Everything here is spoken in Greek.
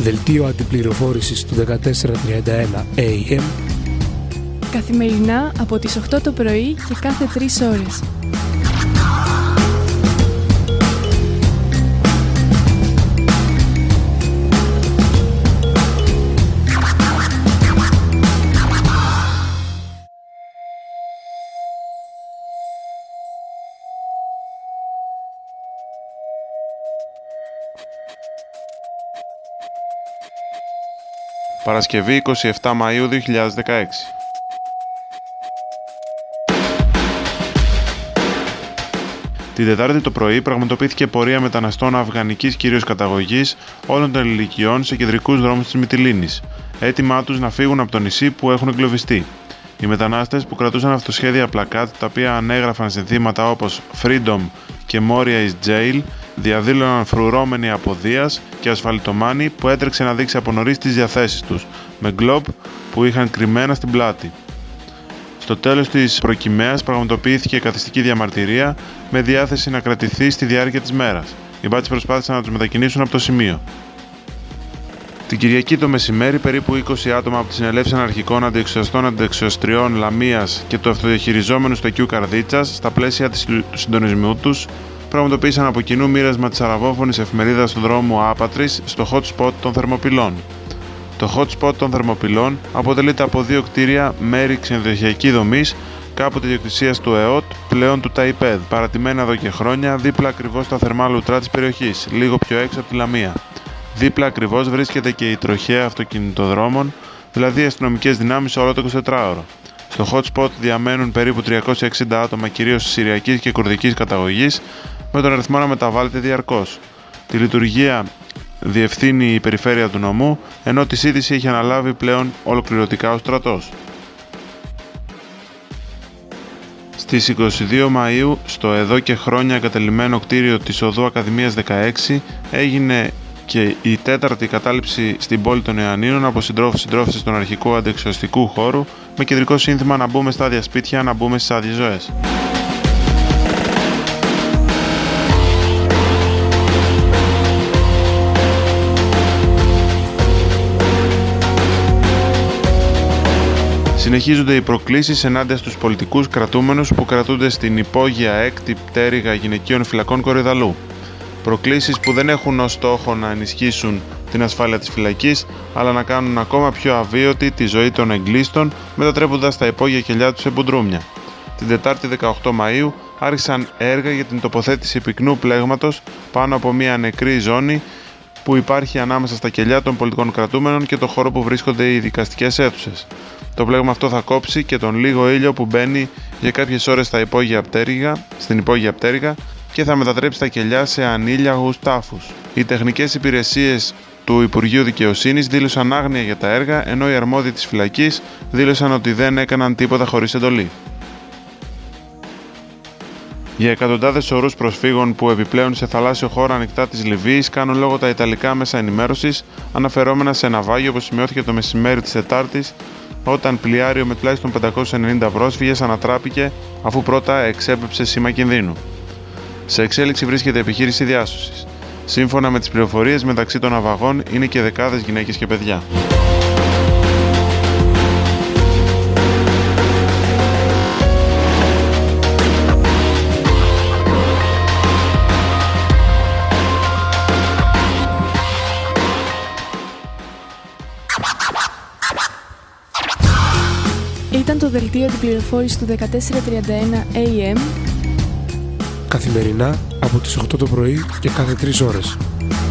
Δελτίο αντιπληροφόρησης του 1431 AM. Καθημερινά από τις 8 το πρωί και κάθε 3 ώρες. Παρασκευή 27 Μαΐου 2016. Την Τετάρτη το πρωί πραγματοποιήθηκε πορεία μεταναστών αφγανικής κυρίως καταγωγής όλων των ηλικιών σε κεντρικούς δρόμους της Μυτιλήνης, έτοιμά τους να φύγουν από το νησί που έχουν εγκλωβιστεί. Οι μετανάστες που κρατούσαν αυτοσχέδια πλακάτ τα οποία ανέγραφαν συνθήματα όπως Freedom και Moria is Jail διαδήλωναν φρουρώμενοι από Δίας και ασφαλτομάνοι που έτρεξε να δείξει από νωρίς τις διαθέσεις τους, με γκλόπ που είχαν κρυμμένα στην πλάτη. Στο τέλος της προκυμαίας πραγματοποιήθηκε καθιστική διαμαρτυρία με διάθεση να κρατηθεί στη διάρκεια της μέρας. Οι μπάτσοι προσπάθησαν να τους μετακινήσουν από το σημείο. Την Κυριακή το μεσημέρι, περίπου 20 άτομα από τις συνελεύσεις αναρχικών αντιεξουσιαστών αντιεξουσιαστριών Λαμίας και του αυτοδιαχειριζόμενου στοκιού Καρδίτσας, στα πλαίσια του συντονισμού τους, πραγματοποίησαν από κοινού μοίρασμα της αραβόφωνης εφημερίδας του δρόμου Άπατρης στο hot spot των Θερμοπυλών. Το hot spot των Θερμοπυλών αποτελείται από δύο κτίρια μέρη ξενοδοχειακή δομής, κάποτε ιδιοκτησίας του ΕΟΤ, πλέον του ΤΑΙΠΕΔ, παρατημένα εδώ και χρόνια δίπλα ακριβώς στα θερμά λουτρά της περιοχής, λίγο πιο έξω από τη Λαμία. Δίπλα ακριβώς βρίσκεται και η τροχέα αυτοκινητοδρόμων, δηλαδή οι αστυνομικές δυνάμεις όλο το 24ωρο. Στο hot spot διαμένουν περίπου 360 άτομα κυρίως συριακής και κουρδικής καταγωγής, με τον αριθμό να μεταβάλλεται διαρκώς. Τη λειτουργία διευθύνει η περιφέρεια του νομού, ενώ τη σύντηση έχει αναλάβει πλέον ολοκληρωτικά ο στρατός. Στις 22 Μαΐου, στο εδώ και χρόνια εγκατελειμμένο κτίριο της Οδού Ακαδημίας 16, έγινε και η τέταρτη κατάληψη στην πόλη των Ιωαννίνων από συντρόφισσες του αρχικού αντιεξουσιαστικού χώρου, με κεντρικό σύνθημα «Να μπούμε στα άδεια σπίτια, να μπούμε στις άδειες ζωές». Συνεχίζονται οι προκλήσεις ενάντια στους πολιτικούς κρατούμενους που κρατούνται στην υπόγεια έκτη πτέρυγα γυναικείων φυλακών Κορυδαλού. Προκλήσεις που δεν έχουν ως στόχο να ενισχύσουν την ασφάλεια της φυλακής, αλλά να κάνουν ακόμα πιο αβίωτη τη ζωή των εγκλήστων, μετατρέποντας τα υπόγεια κελιά τους σε μπουντρούμια. Την Τετάρτη 18 Μαΐου άρχισαν έργα για την τοποθέτηση πυκνού πλέγματος πάνω από μια νεκρή ζώνη που υπάρχει ανάμεσα στα κελιά των πολιτικών κρατούμενων και το χώρο που βρίσκονται οι δικαστικές αίθουσες. Το πλέγμα αυτό θα κόψει και τον λίγο ήλιο που μπαίνει για κάποιες ώρες στην υπόγεια πτέρυγα και θα μετατρέψει τα κελιά σε ανήλιαγους τάφους. Οι τεχνικές υπηρεσίες του Υπουργείου Δικαιοσύνης δήλωσαν άγνοια για τα έργα, ενώ οι αρμόδιοι της φυλακής δήλωσαν ότι δεν έκαναν τίποτα χωρίς εντολή. Για εκατοντάδες ορούς προσφύγων που επιπλέον σε θαλάσσιο χώρο ανοιχτά της Λιβύης κάνουν λόγο τα ιταλικά μέσα ενημέρωσης, αναφερόμενα σε ναυάγιο που σημειώθηκε το μεσημέρι της Τετάρτης, όταν πλοιάριο με τουλάχιστον 590 πρόσφυγες ανατράπηκε αφού πρώτα εξέπεψε σήμα κινδύνου. Σε εξέλιξη βρίσκεται επιχείρηση διάσωσης. Σύμφωνα με τις πληροφορίες, μεταξύ των ναυαγών είναι και δεκάδες γυναίκες και παιδιά. Ήταν το δελτίο αντιπληροφόρησης του 1431 AM. Καθημερινά από τις 8 το πρωί και κάθε 3 ώρες.